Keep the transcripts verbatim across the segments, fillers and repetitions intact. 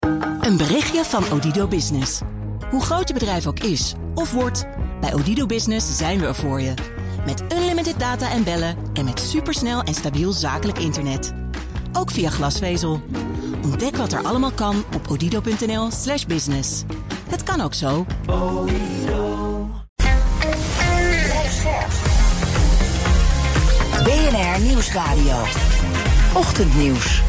Een berichtje van Odido Business. Hoe groot je bedrijf ook is of wordt, bij Odido Business zijn we er voor je. Met unlimited data en bellen en met supersnel en stabiel zakelijk internet. Ook via glasvezel. Ontdek wat er allemaal kan op odido.nl slash business. Het kan ook zo. B N R Nieuwsradio. Ochtendnieuws.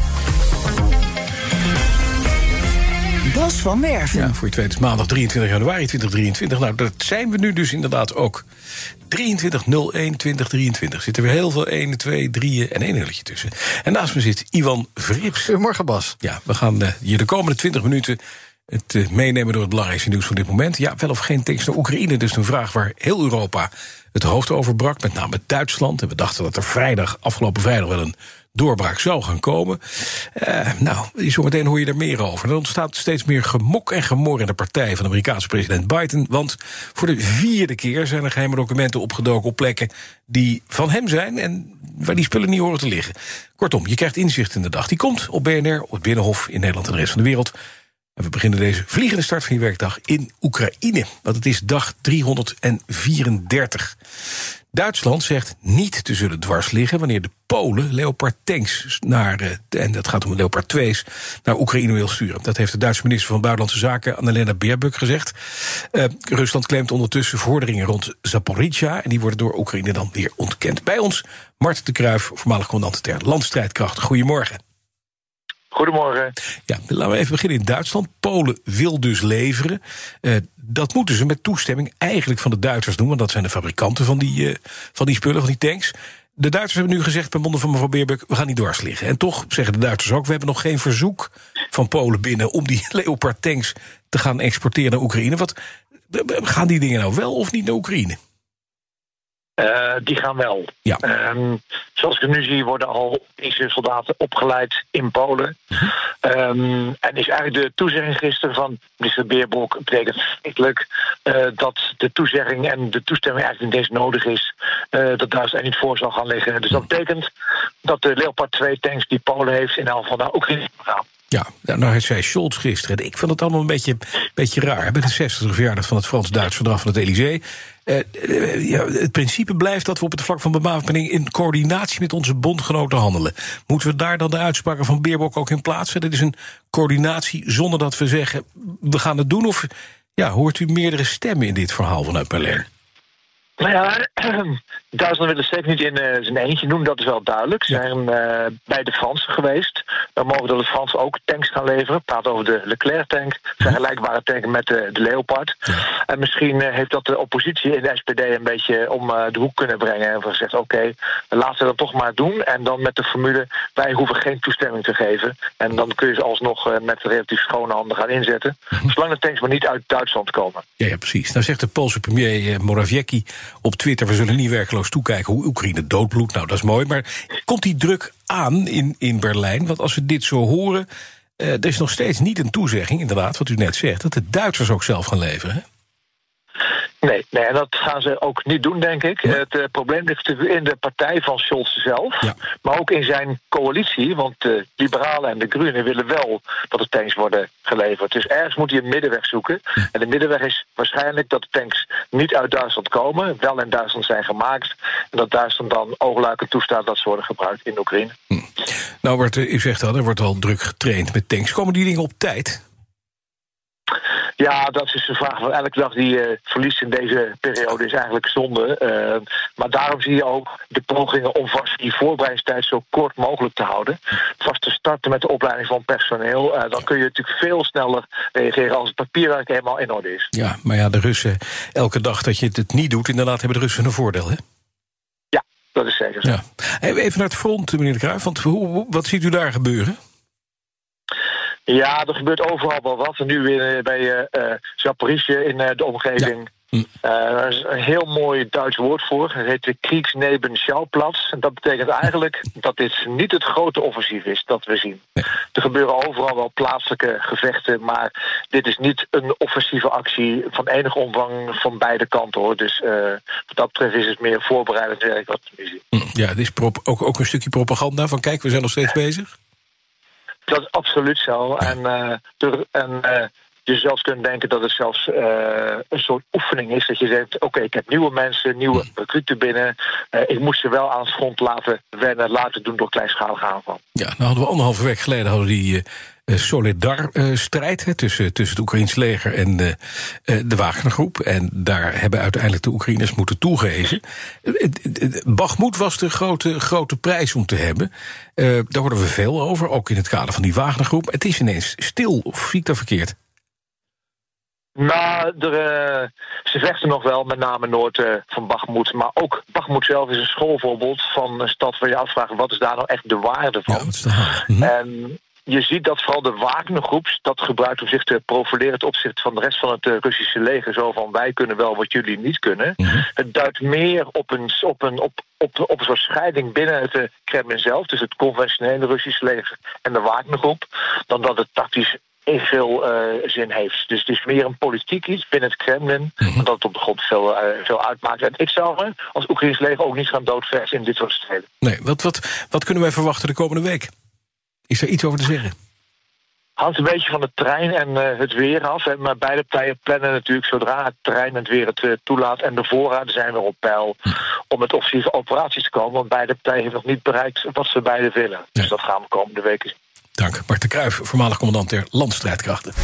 Bas van Werven. Ja, voor je tweede is maandag drieëntwintig januari tweeduizend drieëntwintig. Nou, dat zijn we nu dus inderdaad ook. drieëntwintig nul één tweeduizend drieëntwintig. Zitten er weer heel veel ene, twee, drieën en één nulletje tussen. En naast me zit Iwan Verrips. Goedemorgen, Bas. Ja, we gaan uh, hier de komende twintig minuten het uh, meenemen door het belangrijkste nieuws van dit moment. Ja, wel of geen tanks naar Oekraïne. Dus een vraag waar heel Europa het hoofd over brak. Met name Duitsland. En we dachten dat er vrijdag, afgelopen vrijdag wel een doorbraak zou gaan komen. Uh, nou, zometeen hoor je er meer over. Er ontstaat steeds meer gemok en gemor in de partij van de Amerikaanse president Biden. Want voor de vierde keer zijn er geheime documenten opgedoken op plekken die van hem zijn en waar die spullen niet horen te liggen. Kortom, je krijgt inzicht in de dag. Die komt op B N R, op het Binnenhof in Nederland en de rest van de wereld. En we beginnen deze vliegende start van je werkdag in Oekraïne. Want het is dag driehonderdvierendertig. Duitsland zegt niet te zullen dwars liggen wanneer de Polen Leopard tanks naar, en dat gaat om de Leopard twee's, naar Oekraïne wil sturen. Dat heeft de Duitse minister van Buitenlandse Zaken, Annalena Baerbock, gezegd. Uh, Rusland claimt ondertussen vorderingen rond Zaporizhzhia en die worden door Oekraïne dan weer ontkend. Bij ons Mart de Kruijf, voormalig commandant der landstrijdkrachten. Goedemorgen. Goedemorgen. Ja, laten we even beginnen in Duitsland. Polen wil dus leveren. Uh, dat moeten ze met toestemming eigenlijk van de Duitsers doen, want dat zijn de fabrikanten van die, uh, van die spullen, van die tanks. De Duitsers hebben nu gezegd, per monden van mevrouw Baerbock, we gaan niet dwars liggen. En toch zeggen de Duitsers ook, we hebben nog geen verzoek van Polen binnen om die Leopard tanks te gaan exporteren naar Oekraïne. Wat, gaan die dingen nou wel of niet naar Oekraïne? Uh, die gaan wel. Ja. Um, zoals ik het nu zie, worden al Oekraïnse soldaten opgeleid in Polen. Uh-huh. Um, en is eigenlijk de toezegging gisteren van minister Baerbock betekent feitelijk uh, dat de toezegging en de toestemming eigenlijk niet eens nodig is. Uh, dat Duitsland er niet voor zal gaan liggen. Dus dat betekent dat de Leopard twee tanks die Polen heeft in elk geval naar Oekraïne gaan. Ja, nou zei Scholz gisteren. Ik vond het allemaal een beetje, beetje raar. Bij de zestigste verjaardag van het Frans-Duits verdrag van het Elysée. Uh, uh, ja, het principe blijft dat we op het vlak van bewapening in coördinatie met onze bondgenoten handelen. Moeten we daar dan de uitspraken van Baerbock ook in plaatsen? Dat is een coördinatie zonder dat we zeggen, we gaan het doen. Of ja, hoort u meerdere stemmen in dit verhaal vanuit Berlijn? Nou ja, Duitsland wil het zeker niet in uh, zijn eentje doen, dat is wel duidelijk. Ze zijn uh, bij de Fransen geweest. We mogen dat de Fransen ook tanks gaan leveren. We praten over de Leclerc-tank. Vergelijkbare tanken met de, de Leopard. Ja. En misschien uh, heeft dat de oppositie in de S P D een beetje om uh, de hoek kunnen brengen. En gezegd, oké, okay, laten we dat toch maar doen. En dan met de formule, wij hoeven geen toestemming te geven. En dan kun je ze alsnog uh, met relatief schone handen gaan inzetten. Zolang de tanks maar niet uit Duitsland komen. Ja, ja, precies. Nou zegt de Poolse premier uh, Morawiecki op Twitter, we zullen niet werkeloos toekijken hoe Oekraïne doodbloedt. Nou, dat is mooi, maar komt die druk aan in, in Berlijn? Want als we dit zo horen, uh, er is nog steeds niet een toezegging, inderdaad, wat u net zegt, dat de Duitsers ook zelf gaan leveren, hè? Nee, nee, en dat gaan ze ook niet doen, denk ik. Ja. Het uh, probleem ligt natuurlijk in de partij van Scholz zelf, ja. Maar ook in zijn coalitie, want de liberalen en de groenen willen wel dat de tanks worden geleverd. Dus ergens moet hij een middenweg zoeken. Ja. En de middenweg is waarschijnlijk dat de tanks niet uit Duitsland komen, wel in Duitsland zijn gemaakt, en dat Duitsland dan oogluikend toestaat dat ze worden gebruikt in Oekraïne. Hm. Nou, wordt, u zegt al, er wordt al druk getraind met tanks. Komen die dingen op tijd? Ja, dat is de vraag van elke dag die je verliest in deze periode is eigenlijk zonde. Uh, maar daarom zie je ook de pogingen om vast die voorbereidingstijd zo kort mogelijk te houden. Vast te starten met de opleiding van personeel. Uh, dan kun je natuurlijk veel sneller reageren als het papierwerk helemaal in orde is. Ja, maar ja, de Russen, elke dag dat je het niet doet, inderdaad hebben de Russen een voordeel, hè? Ja, dat is zeker zo. Ja. Even naar het front, meneer de Kruijf, want hoe, wat ziet u daar gebeuren? Ja, er gebeurt overal wel wat. En nu weer bij uh, Zaporizhzhia in uh, de omgeving. Ja. Uh, er is een heel mooi Duits woord voor. Het heet de Kriegsnebenschauplatz. En dat betekent eigenlijk dat dit niet het grote offensief is dat we zien. Nee. Er gebeuren overal wel plaatselijke gevechten, maar dit is niet een offensieve actie van enig omvang van beide kanten, hoor. Dus uh, wat dat betreft is het meer voorbereidend werk wat we nu zien. Ja, het is prop- ook, ook een stukje propaganda van kijk, we zijn nog steeds bezig. Dat is absoluut zo. En, uh, de, en uh, je zelfs kunt denken dat het zelfs uh, een soort oefening is. Dat je zegt, oké, okay, ik heb nieuwe mensen, nieuwe recruten binnen. Uh, ik moest ze wel aan het front laten wennen, laten doen door kleinschalige aanval. Ja, nou hadden we anderhalve week geleden hadden we die uh, Solidar-strijd uh, tussen, tussen het Oekraïns leger en uh, uh, de Wagnergroep. En daar hebben uiteindelijk de Oekraïners moeten toegeven. Uh, Bakhmut was de grote, grote prijs om te hebben. Uh, daar hoorden we veel over, ook in het kader van die Wagnergroep. Het is ineens stil, of zie ik dat verkeerd? Nou, er, uh, ze vechten nog wel, met name noord uh, van Bakhmut. Maar ook Bakhmut zelf is een schoolvoorbeeld van een stad waar je afvraagt, wat is daar nou echt de waarde van? Ja, wat is de hm. En je ziet dat vooral de Wagnergroep dat gebruikt om zich te profileren ten opzichte van de rest van het uh, Russische leger. Zo van, wij kunnen wel wat jullie niet kunnen. Hm. Het duidt meer op een, op, een, op, op, op een soort scheiding binnen het uh, Kremlin zelf, dus het conventionele Russische leger en de Wagnergroep, dan dat het tactisch veel uh, zin heeft. Dus het is meer een politiek iets binnen het Kremlin, mm-hmm. dan dat het op de grond veel, uh, veel uitmaakt. En ik zou er als Oekraïns leger ook niet gaan doodversen in dit soort steden. Nee, wat, wat, wat kunnen wij verwachten de komende week? Is er iets over te zeggen? Hangt een beetje van de trein en uh, het weer af. Hè, maar beide partijen plannen natuurlijk zodra het terrein en het weer het uh, toelaat en de voorraden zijn weer op peil hm. om met offensieve operaties te komen. Want beide partijen hebben nog niet bereikt wat ze beide willen. Ja. Dus dat gaan we komende weken zien. Dank. Bart de Kruijf, voormalig commandant der landstrijdkrachten.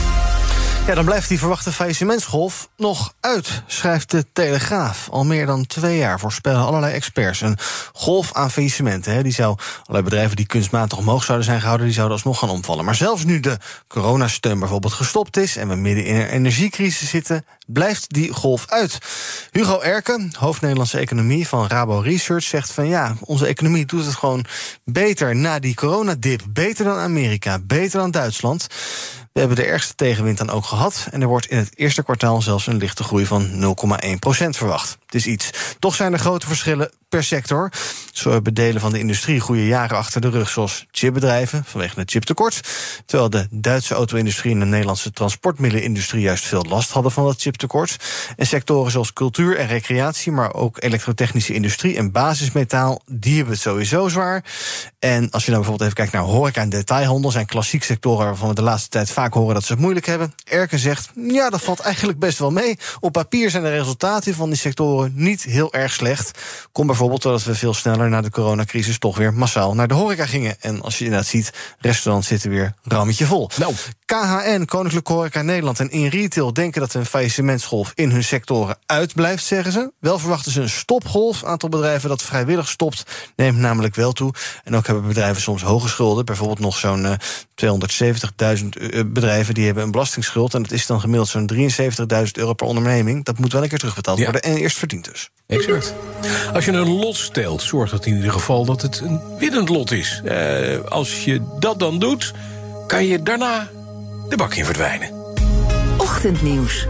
Ja, dan blijft die verwachte faillissementsgolf nog uit, schrijft de Telegraaf. Al meer dan twee jaar voorspellen allerlei experts een golf aan faillissementen. Hè. Die zou, allerlei bedrijven die kunstmatig omhoog zouden zijn gehouden, die zouden alsnog gaan omvallen. Maar zelfs nu de coronasteun bijvoorbeeld gestopt is en we midden in een energiecrisis zitten, blijft die golf uit. Hugo Erke, hoofd Nederlandse economie van Rabo Research, zegt van ja, onze economie doet het gewoon beter na die coronadip. Beter dan Amerika, beter dan Duitsland. We hebben de ergste tegenwind dan ook gehad en er wordt in het eerste kwartaal zelfs een lichte groei van nul komma één procent verwacht. Het is iets. Toch zijn er grote verschillen per sector. Zo hebben delen van de industrie goede jaren achter de rug, zoals chipbedrijven vanwege het chiptekort, terwijl de Duitse auto-industrie en de Nederlandse transportmiddelenindustrie juist veel last hadden van dat chiptekort. En sectoren zoals cultuur en recreatie, maar ook elektrotechnische industrie en basismetaal, die hebben het sowieso zwaar. En als je dan bijvoorbeeld even kijkt naar horeca en detailhandel, zijn klassiek sectoren waarvan we de laatste tijd vaak horen dat ze het moeilijk hebben. Erken zegt, ja, dat valt eigenlijk best wel mee. Op papier zijn de resultaten van die sectoren niet heel erg slecht. Kom bijvoorbeeld doordat we veel sneller na de coronacrisis toch weer massaal naar de horeca gingen. En als je inderdaad ziet, restaurants zitten weer rammetje vol. Nou. K H N, Koninklijke Horeca Nederland en In Retail denken dat een faillissementsgolf in hun sectoren uitblijft, zeggen ze. Wel verwachten ze een stopgolf. Aantal bedrijven dat vrijwillig stopt neemt namelijk wel toe. En ook hebben bedrijven soms hoge schulden. Bijvoorbeeld nog zo'n uh, tweehonderdzeventigduizend uh, bedrijven die hebben een belastingsschuld. En dat is dan gemiddeld zo'n drieënzeventigduizend euro per onderneming. Dat moet wel een keer terugbetaald ja. worden en eerst verdiend dus. Exact. Als je een lot steelt, zorgt het in ieder geval dat het een winnend lot is. Uh, als je dat dan doet, kan je daarna de bak in verdwijnen. Ochtendnieuws.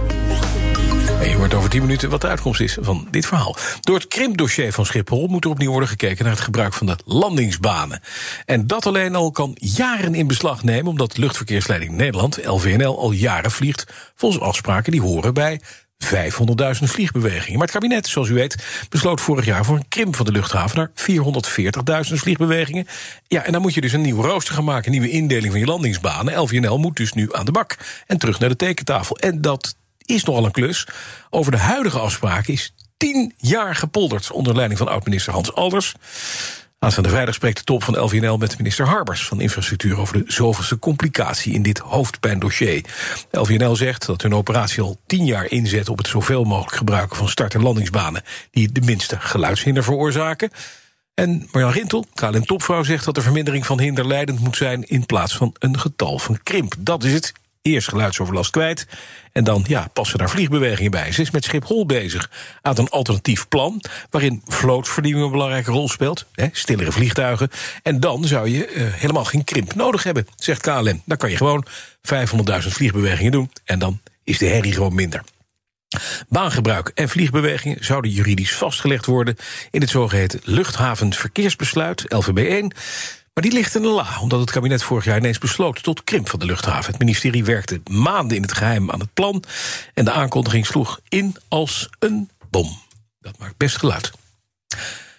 En je hoort over tien minuten wat de uitkomst is van dit verhaal. Door het krimpdossier van Schiphol moet er opnieuw worden gekeken naar het gebruik van de landingsbanen. En dat alleen al kan jaren in beslag nemen, omdat Luchtverkeersleiding Nederland, L V N L, al jaren vliegt volgens afspraken die horen bij vijfhonderdduizend vliegbewegingen. Maar het kabinet, zoals u weet, besloot vorig jaar voor een krimp van de luchthaven naar vierhonderdveertigduizend vliegbewegingen. Ja, en dan moet je dus een nieuw rooster gaan maken, een nieuwe indeling van je landingsbanen. L V N L moet dus nu aan de bak en terug naar de tekentafel. En dat is nogal een klus. Over de huidige afspraken is tien jaar gepolderd onder leiding van oud-minister Hans Alders. Aanstaande vrijdag spreekt de top van L V N L met minister Harbers van Infrastructuur over de zoveelste complicatie in dit hoofdpijndossier. L V N L zegt dat hun operatie al tien jaar inzet op het zoveel mogelijk gebruiken van start- en landingsbanen die de minste geluidshinder veroorzaken. En Marjan Rintel, K L M-topvrouw, zegt dat de vermindering van hinder leidend moet zijn in plaats van een getal van krimp. Dat is het. Eerst geluidsoverlast kwijt en dan ja, passen daar vliegbewegingen bij. Ze is met Schiphol bezig aan een alternatief plan waarin vlootvernieuwing een belangrijke rol speelt. Hè, stillere vliegtuigen. En dan zou je uh, helemaal geen krimp nodig hebben, zegt K L M. Dan kan je gewoon vijfhonderdduizend vliegbewegingen doen en dan is de herrie gewoon minder. Baangebruik en vliegbewegingen zouden juridisch vastgelegd worden in het zogeheten luchthavenverkeersbesluit, L V B één. Maar die ligt in de la, omdat het kabinet vorig jaar ineens besloot tot krimp van de luchthaven. Het ministerie werkte maanden in het geheim aan het plan en de aankondiging sloeg in als een bom. Dat maakt best geluid.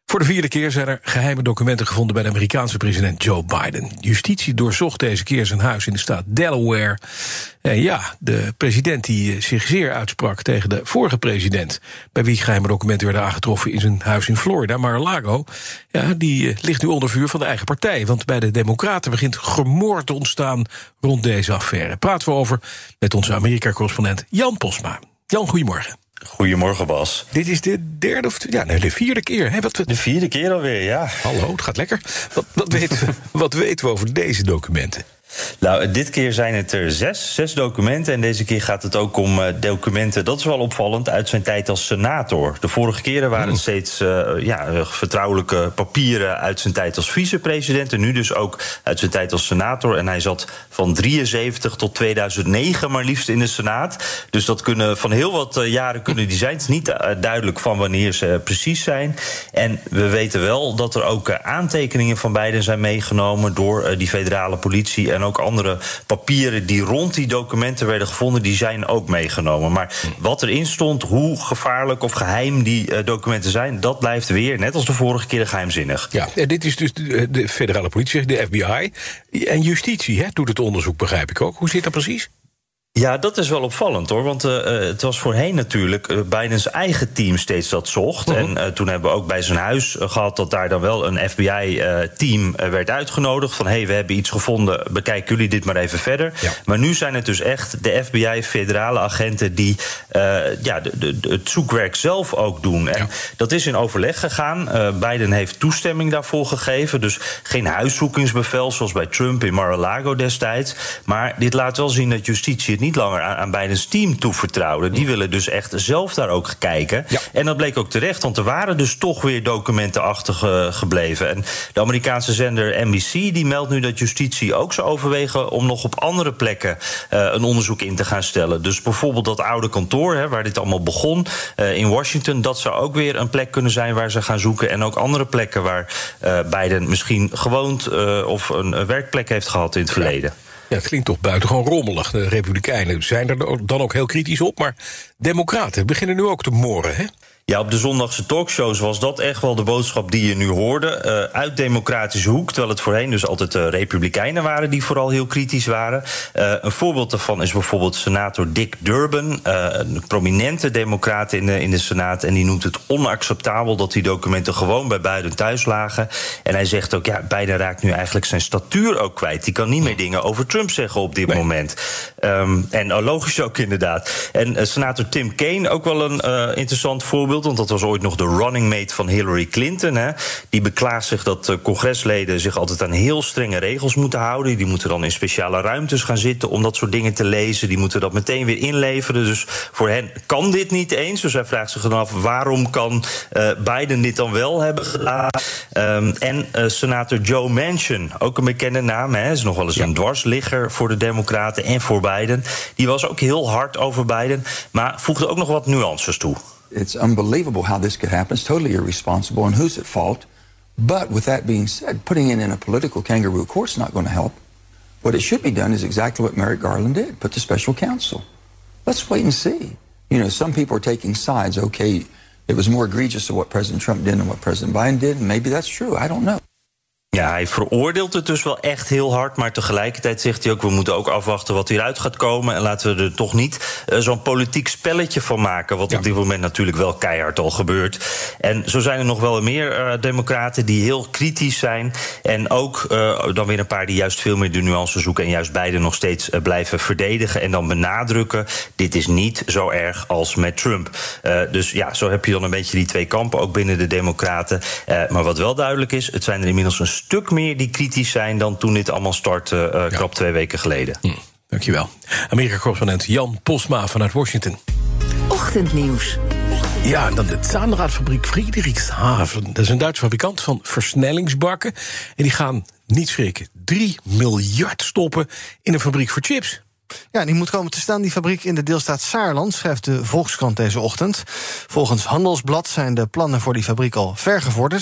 Voor de vierde keer zijn er geheime documenten gevonden bij de Amerikaanse president Joe Biden. Justitie doorzocht deze keer zijn huis in de staat Delaware. En ja, de president die zich zeer uitsprak tegen de vorige president, bij wie geheime documenten werden aangetroffen in zijn huis in Florida, Mar-a-Lago, ja, die ligt nu onder vuur van de eigen partij. Want bij de Democraten begint gemor te ontstaan rond deze affaire. Praten we over met onze Amerika-correspondent Jan Posma. Jan, goedemorgen. Goedemorgen, Bas. Dit is de derde of ja, nee, de vierde keer. Hè? Wat we... De vierde keer alweer, ja. Hallo, het gaat lekker. Wat, wat, weten we, wat weten we over deze documenten? Nou, dit keer zijn het er zes, zes documenten. En deze keer gaat het ook om uh, documenten, dat is wel opvallend, uit zijn tijd als senator. De vorige keren waren het steeds uh, ja, vertrouwelijke papieren uit zijn tijd als vicepresident. En nu dus ook uit zijn tijd als senator. En hij zat van drieënzeventig tot tweeduizend negen maar liefst in de Senaat. Dus dat kunnen van heel wat uh, jaren kunnen die zijn. Het is niet uh, duidelijk van wanneer ze uh, precies zijn. En we weten wel dat er ook uh, aantekeningen van Biden zijn meegenomen door uh, die federale politie. En ook andere papieren die rond die documenten werden gevonden, die zijn ook meegenomen. Maar wat erin stond, hoe gevaarlijk of geheim die uh, documenten zijn, dat blijft weer, net als de vorige keer, geheimzinnig. Ja, en dit is dus de, de federale politie, de F B I. En justitie hè, doet het onderzoek, begrijp ik ook. Hoe zit dat precies? Ja, dat is wel opvallend, hoor. Want uh, het was voorheen natuurlijk uh, Bidens eigen team steeds dat zocht. Uh-huh. En uh, toen hebben we ook bij zijn huis uh, gehad dat daar dan wel een F B I-team uh, uh, werd uitgenodigd. Van, hé, hey, we hebben iets gevonden, bekijken jullie dit maar even verder. Ja. Maar nu zijn het dus echt de F B I-federale agenten die uh, ja, de, de, het zoekwerk zelf ook doen. En ja. dat is in overleg gegaan. Uh, Biden heeft toestemming daarvoor gegeven. Dus geen huiszoekingsbevel zoals bij Trump in Mar-a-Lago destijds. Maar dit laat wel zien dat justitie niet langer aan, aan Bidens team toevertrouwde. Die willen dus echt zelf daar ook kijken. Ja. En dat bleek ook terecht, want er waren dus toch weer documenten achtergebleven. En de Amerikaanse zender N B C die meldt nu dat justitie ook zou overwegen om nog op andere plekken uh, een onderzoek in te gaan stellen. Dus bijvoorbeeld dat oude kantoor, hè, waar dit allemaal begon, uh, in Washington, dat zou ook weer een plek kunnen zijn waar ze gaan zoeken. En ook andere plekken waar uh, Biden misschien gewoond uh, of een, een werkplek heeft gehad in het verleden. Ja, het klinkt toch buitengewoon rommelig. De Republikeinen zijn er dan ook heel kritisch op, maar Democraten beginnen nu ook te moren, hè? Ja, op de zondagse talkshows was dat echt wel de boodschap die je nu hoorde. Uh, uit democratische hoek, terwijl het voorheen dus altijd uh, republikeinen waren die vooral heel kritisch waren. Uh, een voorbeeld daarvan is bijvoorbeeld senator Dick Durbin, uh, een prominente democrat in de, in de Senaat. En die noemt het onacceptabel dat die documenten gewoon bij Biden thuis lagen. En hij zegt ook, ja, Biden raakt nu eigenlijk zijn statuur ook kwijt. Die kan niet meer dingen over Trump zeggen op dit nee. moment. Um, en uh, logisch ook inderdaad. En uh, senator Tim Kaine, ook wel een uh, interessant voorbeeld, want dat was ooit nog de running mate van Hillary Clinton. Hè. Die beklaagt zich dat uh, congresleden zich altijd aan heel strenge regels moeten houden. Die moeten dan in speciale ruimtes gaan zitten om dat soort dingen te lezen. Die moeten dat meteen weer inleveren. Dus voor hen kan dit niet eens. Dus hij vraagt zich dan af, waarom kan uh, Biden dit dan wel hebben gedaan? Um, en uh, senator Joe Manchin, ook een bekende naam. Hij is nog wel eens ja. een dwarsligger voor de Democraten en voor Biden. Die was ook heel hard over Biden, maar voegde ook nog wat nuances toe. It's unbelievable how this could happen. It's totally irresponsible, and who's at fault? But with that being said, putting it in a political kangaroo court's not going to help. What it should be done is exactly what Merrick Garland did, put the special counsel. Let's wait and see. You know, some people are taking sides. Okay, it was more egregious of what President Trump did than what President Biden did. Maybe that's true, I don't know. Ja, hij veroordeelt het dus wel echt heel hard, maar tegelijkertijd zegt hij ook, we moeten ook afwachten wat hieruit gaat komen en laten we er toch niet uh, zo'n politiek spelletje van maken, wat ja. op dit moment natuurlijk wel keihard al gebeurt. En zo zijn er nog wel meer uh, democraten die heel kritisch zijn en ook uh, dan weer een paar die juist veel meer de nuance zoeken en juist beide nog steeds uh, blijven verdedigen en dan benadrukken, dit is niet zo erg als met Trump. Uh, dus ja, zo heb je dan een beetje die twee kampen, ook binnen de democraten. Uh, maar wat wel duidelijk is, het zijn er inmiddels een stuk meer die kritisch zijn dan toen dit allemaal startte, uh, krap ja. twee weken geleden. Hm, dankjewel. Amerika-correspondent Jan Posma vanuit Washington. Ochtendnieuws. Ja, en dan de Zahnradfabriek Friedrichshafen. Dat is een Duitse fabrikant van versnellingsbakken. En die gaan, niet schrikken, drie miljard stoppen in een fabriek voor chips. Ja, die moet komen te staan, die fabriek in de deelstaat Saarland, schrijft de Volkskrant deze ochtend. Volgens Handelsblad zijn de plannen voor die fabriek al ver gevorderd.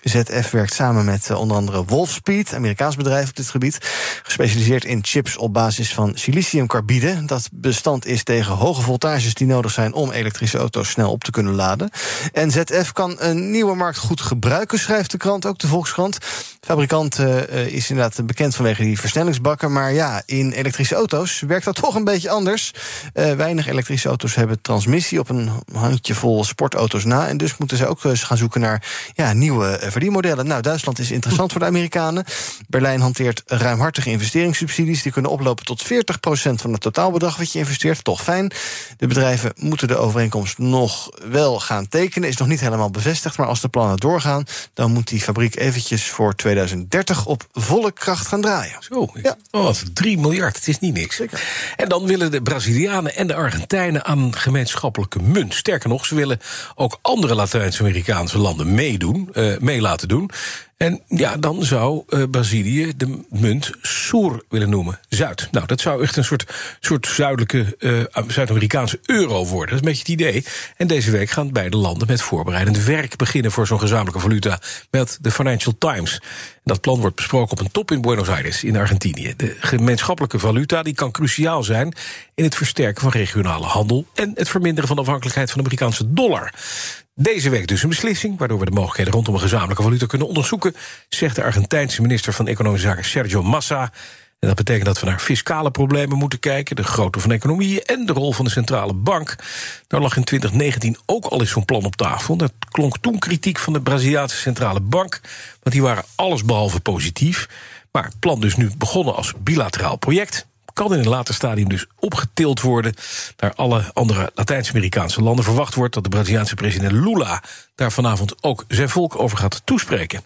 Z F werkt samen met uh, onder andere Wolfspeed, Amerikaans bedrijf op dit gebied, gespecialiseerd in chips op basis van siliciumcarbide. Dat bestand is tegen hoge voltages die nodig zijn om elektrische auto's snel op te kunnen laden. En Z F kan een nieuwe markt goed gebruiken, schrijft de krant, ook de Volkskrant. De fabrikant uh, is inderdaad bekend vanwege die versnellingsbakken, maar ja, in elektrische auto's werkt dat toch een beetje anders. Uh, weinig elektrische auto's hebben transmissie op een handjevol sportauto's na, en dus moeten ze ook eens gaan zoeken naar ja, nieuwe uh, verdienmodellen. Nou, Duitsland is interessant voor de Amerikanen. Berlijn hanteert ruimhartige investeringssubsidies. Die kunnen oplopen tot veertig procent van het totaalbedrag wat je investeert. Toch fijn. De bedrijven moeten de overeenkomst nog wel gaan tekenen. Is nog niet helemaal bevestigd, maar als de plannen doorgaan, dan moet die fabriek eventjes voor tweeduizend dertig op volle kracht gaan draaien. Zo, ja. Oh, wat, drie miljard, het is niet niks. Zeker. En dan willen de Brazilianen en de Argentijnen aan een gemeenschappelijke munt. Sterker nog, ze willen ook andere Latijns-Amerikaanse landen meedoen, uh, mee laten doen. En ja, dan zou uh, Brazilië de munt Sur willen noemen, Zuid. Nou, dat zou echt een soort, soort zuidelijke uh, Zuid-Amerikaanse euro worden. Dat is een beetje het idee. En deze week gaan beide landen met voorbereidend werk beginnen voor zo'n gezamenlijke valuta met de Financial Times. Dat plan wordt besproken op een top in Buenos Aires in Argentinië. De gemeenschappelijke valuta die kan cruciaal zijn in het versterken van regionale handel en het verminderen van de afhankelijkheid van de Amerikaanse dollar. Deze week dus een beslissing, waardoor we de mogelijkheden rondom een gezamenlijke valuta kunnen onderzoeken, zegt de Argentijnse minister van Economische Zaken Sergio Massa. En dat betekent dat we naar fiscale problemen moeten kijken, de grootte van economieën en de rol van de centrale bank. Daar lag in twintig negentien ook al eens zo'n plan op tafel. Dat klonk toen kritiek van de Braziliaanse centrale bank, want die waren allesbehalve positief. Maar het plan dus nu begonnen als bilateraal project, kan in een later stadium dus opgetild worden naar alle andere Latijns-Amerikaanse landen. Verwacht wordt dat de Braziliaanse president Lula daar vanavond ook zijn volk over gaat toespreken.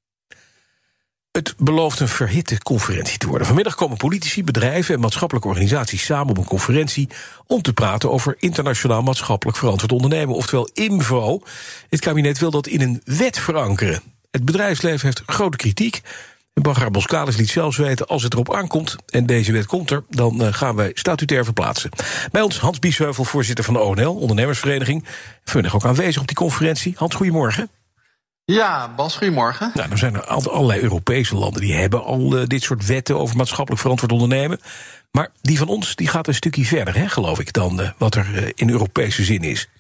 Het belooft een verhitte conferentie te worden. Vanmiddag komen politici, bedrijven en maatschappelijke organisaties samen op een conferentie om te praten over internationaal maatschappelijk verantwoord ondernemen, oftewel I M V O. Het kabinet wil dat in een wet verankeren. Het bedrijfsleven heeft grote kritiek. Bagger Boskalis liet zelfs weten, als het erop aankomt en deze wet komt er, dan uh, gaan wij statutair verplaatsen. Bij ons Hans Biesheuvel, voorzitter van de O N L, ondernemersvereniging. Vanmiddag ook aanwezig op die conferentie. Hans, goedemorgen. Ja, Bas, goedemorgen. Nou, er zijn er allerlei Europese landen die hebben al uh, dit soort wetten over maatschappelijk verantwoord ondernemen. Maar die van ons die gaat een stukje verder, hè, geloof ik, dan uh, wat er uh, in Europese zin is.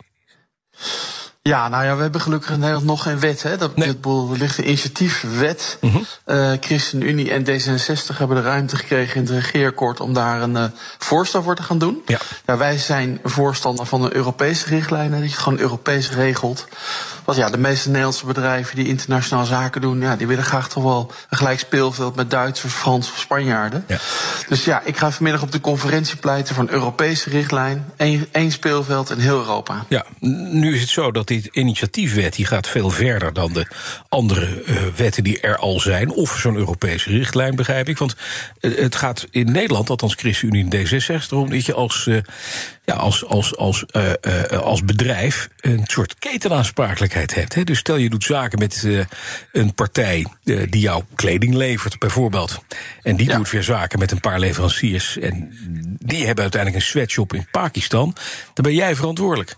Ja, nou ja, we hebben gelukkig in Nederland nog geen wet. Hè. Dat, nee. Er ligt een initiatiefwet. Mm-hmm. Uh, ChristenUnie en D zesenzestig hebben de ruimte gekregen in het regeerakkoord om daar een uh, voorstel voor te gaan doen. Ja. Ja, wij zijn voorstander van een Europese richtlijn, dat je het gewoon Europees regelt. Want ja, de meeste Nederlandse bedrijven die internationaal zaken doen, ja, die willen graag toch wel een gelijk speelveld met Duitsers, Frans of Spanjaarden. Ja. Dus ja, ik ga vanmiddag op de conferentie pleiten voor een Europese richtlijn, één, één speelveld in heel Europa. Ja, nu is het zo dat die initiatiefwet die gaat veel verder dan de andere uh, wetten die er al zijn, of zo'n Europese richtlijn, begrijp ik. Want uh, het gaat in Nederland, althans ChristenUnie en D zesenzestig, erom dat je als, uh, ja, als, als, als, uh, uh, als bedrijf een soort ketenaanssprakelijkheid hebt. Hè? Dus stel je doet zaken met uh, een partij uh, die jou kleding levert, bijvoorbeeld. En die ja. doet weer zaken met een paar leveranciers. En die hebben uiteindelijk een sweatshop in Pakistan. Dan ben jij verantwoordelijk.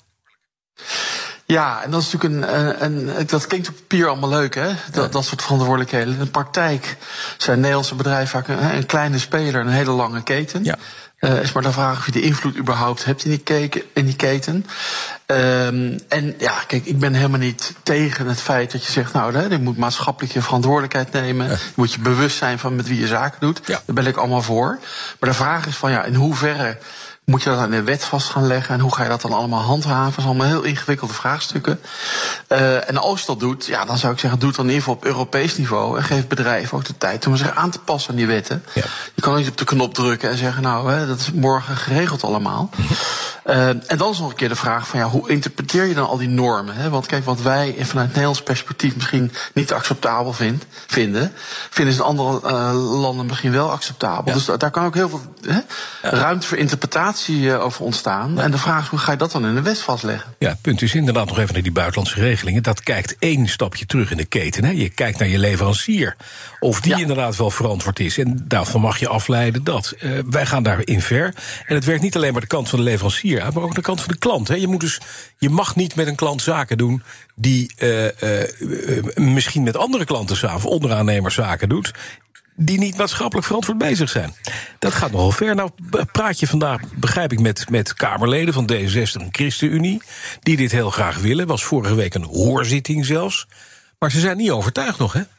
Ja, en dat is natuurlijk een, een, een. Dat klinkt op papier allemaal leuk, hè? Dat, ja. dat soort verantwoordelijkheden. In de praktijk zijn Nederlandse bedrijven vaak een, een kleine speler, een hele lange keten. Ja. Uh, is maar de vraag of je de invloed überhaupt hebt in die, keken, in die keten. Um, en ja, kijk, ik ben helemaal niet tegen het feit dat je zegt, nou, hè, je moet maatschappelijk je verantwoordelijkheid nemen. Ja. Je moet je bewust zijn van met wie je zaken doet. Ja. Daar ben ik allemaal voor. Maar de vraag is van, ja, in hoeverre moet je dat aan de wet vast gaan leggen? En hoe ga je dat dan allemaal handhaven? Dat zijn allemaal heel ingewikkelde vraagstukken. Uh, en als je dat doet, ja, dan zou ik zeggen, doe het dan in ieder geval op Europees niveau. En geef bedrijven ook de tijd om zich aan te passen aan die wetten. Ja. Je kan niet op de knop drukken en zeggen, nou, hè, dat is morgen geregeld allemaal. Mm-hmm. Uh, en dan is nog een keer de vraag van, ja, hoe interpreteer je dan al die normen? Hè? Want kijk, wat wij vanuit Nederlands perspectief misschien niet acceptabel vind, vinden, vinden ze in andere uh, landen misschien wel acceptabel. Ja. Dus daar kan ook heel veel hè, ja. ruimte voor interpretatie uh, over ontstaan. Ja. En de vraag is, hoe ga je dat dan in de wet vastleggen? Ja, het punt is inderdaad nog even naar die buitenlandse regelingen. Dat kijkt één stapje terug in de keten. Hè? Je kijkt naar je leverancier. Of die ja. inderdaad wel verantwoord is. En daarvan mag je afleiden dat. Uh, wij gaan daarin ver. En het werkt niet alleen maar de kant van de leverancier. leverancier uit, maar ook aan de kant van de klant. Hè. Je, moet dus, je mag niet met een klant zaken doen die uh, uh, misschien met andere klanten samen, onderaannemers zaken doet, die niet maatschappelijk verantwoord bezig zijn. Dat gaat nogal ver. Nou, praat je vandaag, begrijp ik, met, met Kamerleden van D zesenzestig en ChristenUnie, die dit heel graag willen. Was vorige week een hoorzitting zelfs. Maar ze zijn niet overtuigd nog, hè?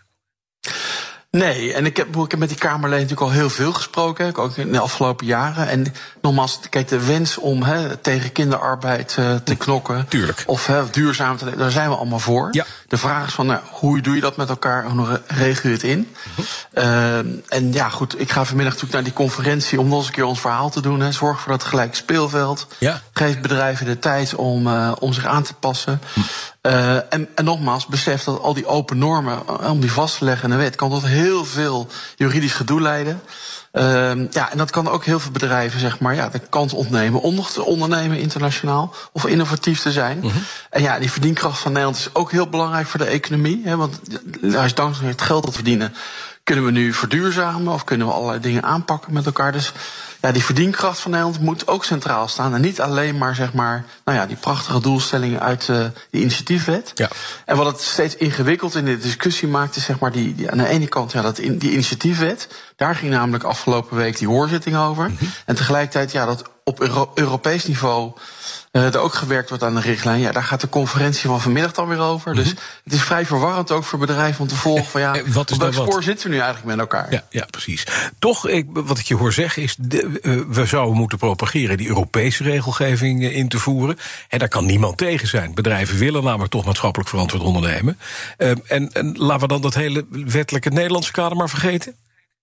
Nee, en ik heb, ik heb met die Kamerleden natuurlijk al heel veel gesproken, ook in de afgelopen jaren. En nogmaals, kijk, de wens om he, tegen kinderarbeid uh, te knokken, Tuurlijk. of he, duurzaam te leven, daar zijn we allemaal voor. Ja. De vraag is van, nou, hoe doe je dat met elkaar, hoe regel je het in? Uh-huh. Uh, en ja, goed, ik ga vanmiddag natuurlijk naar die conferentie om nog eens een keer ons verhaal te doen. He. Zorg voor dat gelijk speelveld. Ja. Geef bedrijven de tijd om, uh, om zich aan te passen. Hm. Uh, en, en nogmaals, besef dat al die open normen, om die vast te leggen in de wet, kan tot heel veel juridisch gedoe leiden. Uh, ja, en dat kan ook heel veel bedrijven, zeg maar, ja, de kans ontnemen om nog te ondernemen internationaal of innovatief te zijn. Mm-hmm. En ja, die verdienkracht van Nederland is ook heel belangrijk voor de economie. Hè, want juist dankzij het geld dat we verdienen, kunnen we nu verduurzamen of kunnen we allerlei dingen aanpakken met elkaar. Dus ja, die verdienkracht van Nederland moet ook centraal staan. En niet alleen maar, zeg maar, nou ja, die prachtige doelstellingen uit uh, die initiatiefwet. Ja. En wat het steeds ingewikkeld in de discussie maakt, is zeg maar die, die aan de ene kant, ja, dat in, die initiatiefwet, daar ging namelijk afgelopen week die hoorzitting over. Mm-hmm. En tegelijkertijd, ja, dat op Euro- Europees niveau uh, er ook gewerkt wordt aan de richtlijn. Ja, daar gaat de conferentie van vanmiddag dan weer over. Mm-hmm. Dus het is vrij verwarrend ook voor bedrijven om te volgen van, ja, wat is op welk spoor zitten we nu eigenlijk met elkaar? Ja, ja, precies. Toch, ik, wat ik je hoor zeggen is, de, uh, we zouden moeten propageren die Europese regelgeving uh, in te voeren. En daar kan niemand tegen zijn. Bedrijven willen namelijk toch maatschappelijk verantwoord ondernemen. Uh, en, en laten we dan dat hele wettelijke Nederlandse kader maar vergeten?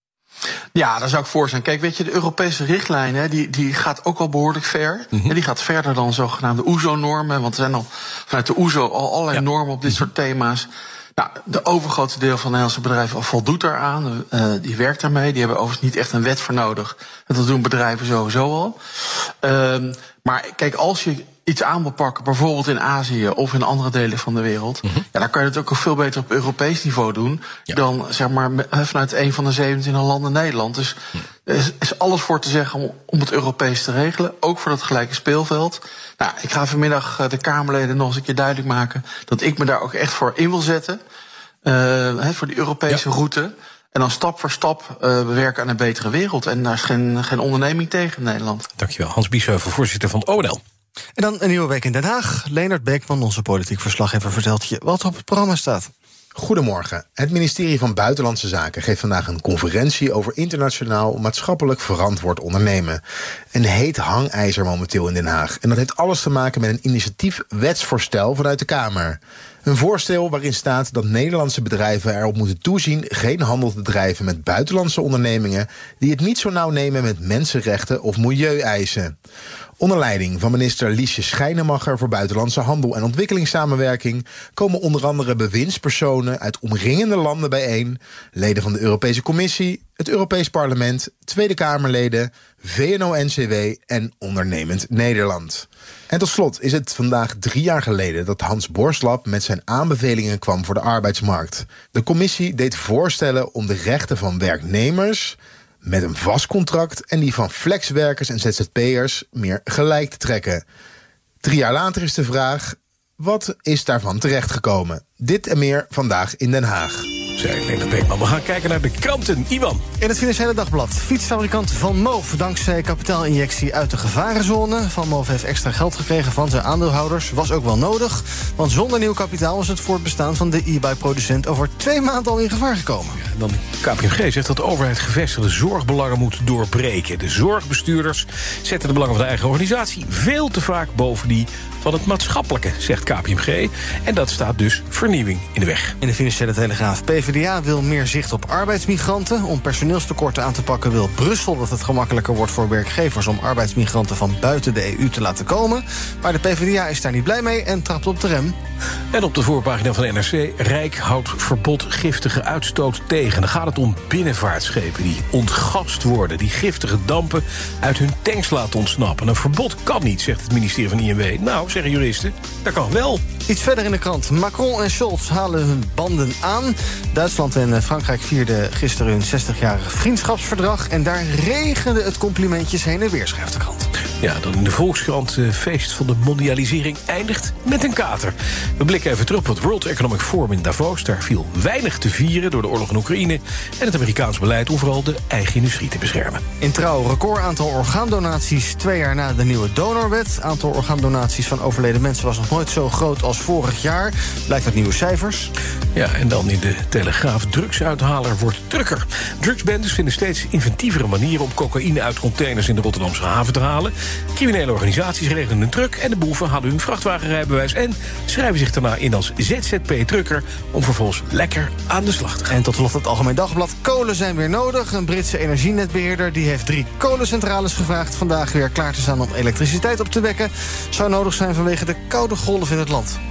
Ja, daar zou ik voor zijn. Kijk, weet je, de Europese richtlijn, hè, die, die gaat ook wel behoorlijk ver. Mm-hmm. En die gaat verder dan zogenaamde O E S O-normen. Want er zijn al vanuit de O E S O al allerlei ja. normen op dit soort thema's. Nou, de overgrote deel van de Nederlandse bedrijven voldoet daaraan. Uh, die werkt daarmee. Die hebben overigens niet echt een wet voor nodig. En dat doen bedrijven sowieso al. Uh, maar kijk, als je iets aan wil pakken, bijvoorbeeld in Azië of in andere delen van de wereld, mm-hmm. ja, dan kan je het ook veel beter op Europees niveau doen ja. dan zeg maar vanuit een van de zevenentwintig landen Nederland. Dus mm. er is, is alles voor te zeggen om, om het Europees te regelen, ook voor dat gelijke speelveld. Nou, ik ga vanmiddag de Kamerleden nog eens een keer duidelijk maken dat ik me daar ook echt voor in wil zetten, uh, he, voor die Europese ja. route. En dan stap voor stap uh, werken aan een betere wereld. En daar is geen, geen onderneming tegen in Nederland. Dankjewel. Hans Biesheuvel, voorzitter van O N L. En dan een nieuwe week in Den Haag. Leonard Beekman, onze politiek verslaggever, vertelt je wat op het programma staat. Goedemorgen. Het ministerie van Buitenlandse Zaken geeft vandaag een conferentie over internationaal maatschappelijk verantwoord ondernemen. Een heet hangijzer momenteel in Den Haag. En dat heeft alles te maken met een initiatief wetsvoorstel vanuit de Kamer. Een voorstel waarin staat dat Nederlandse bedrijven erop moeten toezien geen handel te drijven met buitenlandse ondernemingen die het niet zo nauw nemen met mensenrechten of milieueisen. Onder leiding van minister Liesje Schijnemacher voor Buitenlandse Handel en Ontwikkelingssamenwerking komen onder andere bewindspersonen uit omringende landen bijeen, leden van de Europese Commissie, het Europees Parlement, Tweede Kamerleden, V N O N C W en Ondernemend Nederland. En tot slot is het vandaag drie jaar geleden dat Hans Borslap met zijn aanbevelingen kwam voor de arbeidsmarkt. De commissie deed voorstellen om de rechten van werknemers met een vast contract en die van flexwerkers en Z Z P'ers meer gelijk te trekken. Drie jaar later is de vraag, wat is daarvan terechtgekomen? Dit en meer vandaag in Den Haag. Zei Leonard Beekman. We gaan kijken naar de kranten. Iwan. In het Financiële Dagblad. Fietsfabrikant Van Moof, dankzij kapitaalinjectie uit de gevarenzone. Van Moof heeft extra geld gekregen van zijn aandeelhouders. Was ook wel nodig, want zonder nieuw kapitaal was het voortbestaan van de e-bike-producent over twee maanden al in gevaar gekomen. Ja, dan de K P M G zegt dat de overheid gevestigde zorgbelangen moet doorbreken. De zorgbestuurders zetten de belangen van de eigen organisatie veel te vaak boven die van het maatschappelijke, zegt K P M G. En dat staat dus vernieuwing in de weg. In de Financiële Telegraaf. P V D A wil meer zicht op arbeidsmigranten. Om personeelstekorten aan te pakken wil Brussel dat het gemakkelijker wordt voor werkgevers om arbeidsmigranten van buiten de E U te laten komen. Maar de P V D A is daar niet blij mee en trapt op de rem. En op de voorpagina van de N R C. Rijk houdt verbod giftige uitstoot tegen. Dan gaat het om binnenvaartschepen die ontgast worden, die giftige dampen uit hun tanks laten ontsnappen. Een verbod kan niet, zegt het ministerie van I N W. Nou, zeggen juristen, dat kan wel. Iets verder in de krant. Macron en Scholz halen hun banden aan. Duitsland en Frankrijk vierden gisteren hun zestigjarig vriendschapsverdrag. En daar regende het complimentjes heen en weer, schrijft de krant. Ja, dan in de Volkskrant, uh, feest van de mondialisering eindigt met een kater. We blikken even terug op het World Economic Forum in Davos. Daar viel weinig te vieren door de oorlog in Oekraïne en het Amerikaans beleid om vooral de eigen industrie te beschermen. In Trouw, record aantal orgaandonaties twee jaar na de nieuwe donorwet. Aantal orgaandonaties van overleden mensen was nog nooit zo groot als vorig jaar. Blijkt uit nieuwe cijfers. Ja, en dan in de Telegraaf, drugsuithaler wordt drukker. Drugsbendes vinden steeds inventievere manieren om cocaïne uit containers in de Rotterdamse haven te halen. Criminele organisaties regelen een truck en de boeven halen hun vrachtwagenrijbewijs en schrijven zich daarna in als Z Z P-trucker om vervolgens lekker aan de slag te gaan. En tot slot het Algemeen Dagblad. Kolen zijn weer nodig. Een Britse energienetbeheerder die heeft drie kolencentrales gevraagd vandaag weer klaar te staan om elektriciteit op te wekken. Zou nodig zijn vanwege de koude golf in het land.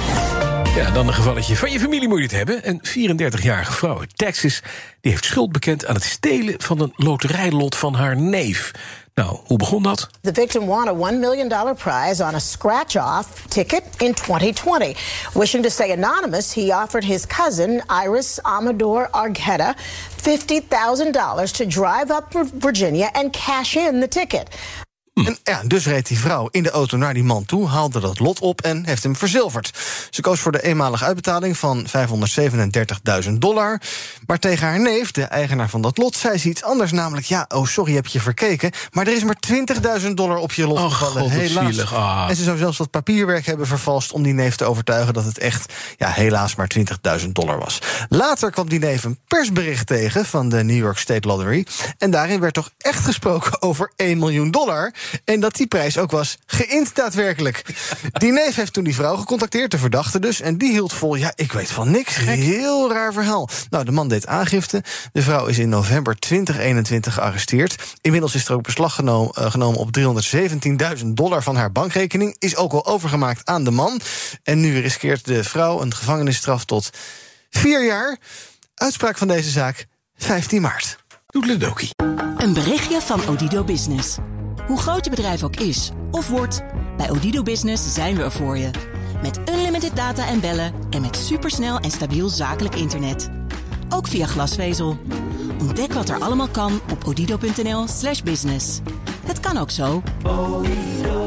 Ja, dan een gevalletje van je familie moet je het hebben. Een vierendertigjarige vrouw uit Texas die heeft schuld bekend aan het stelen van een loterijlot van haar neef. Nou, hoe begon dat? The victim won a one million dollars prize on a scratch-off ticket in twenty twenty. Wishing to stay anonymous, he offered his cousin, Iris Amador Argueta, fifty thousand dollars to drive up to Virginia and cash in the ticket. En ja, dus reed die vrouw in de auto naar die man toe, haalde dat lot op en heeft hem verzilverd. Ze koos voor de eenmalige uitbetaling van vijfhonderdzevenendertigduizend dollar. Maar tegen haar neef, de eigenaar van dat lot, zei ze iets anders. Namelijk, ja, oh sorry, heb je verkeken, maar er is maar twintigduizend dollar op je lot oh, gevallen. God, helaas. Zielig, ah. En ze zou zelfs wat papierwerk hebben vervalst om die neef te overtuigen dat het echt, ja, helaas maar twintigduizend dollar was. Later kwam die neef een persbericht tegen van de New York State Lottery. En daarin werd toch echt gesproken over één miljoen dollar. En dat die prijs ook was geïnd daadwerkelijk. Die neef heeft toen die vrouw gecontacteerd, de verdachte dus. En die hield vol, ja, ik weet van niks. Heel raar verhaal. Nou, de man deed aangifte. De vrouw is in november twintig eenentwintig gearresteerd. Inmiddels is er ook beslag genomen, uh, genomen op driehonderdzeventienduizend dollar van haar bankrekening. Is ook al overgemaakt aan de man. En nu riskeert de vrouw een gevangenisstraf tot vier jaar. Uitspraak van deze zaak vijftien maart. Doedledokie. Een berichtje van Odido Business. Hoe groot je bedrijf ook is of wordt, bij Odido Business zijn we er voor je. Met unlimited data en bellen en met supersnel en stabiel zakelijk internet. Ook via glasvezel. Ontdek wat er allemaal kan op odido punt n l slash business. Het kan ook zo.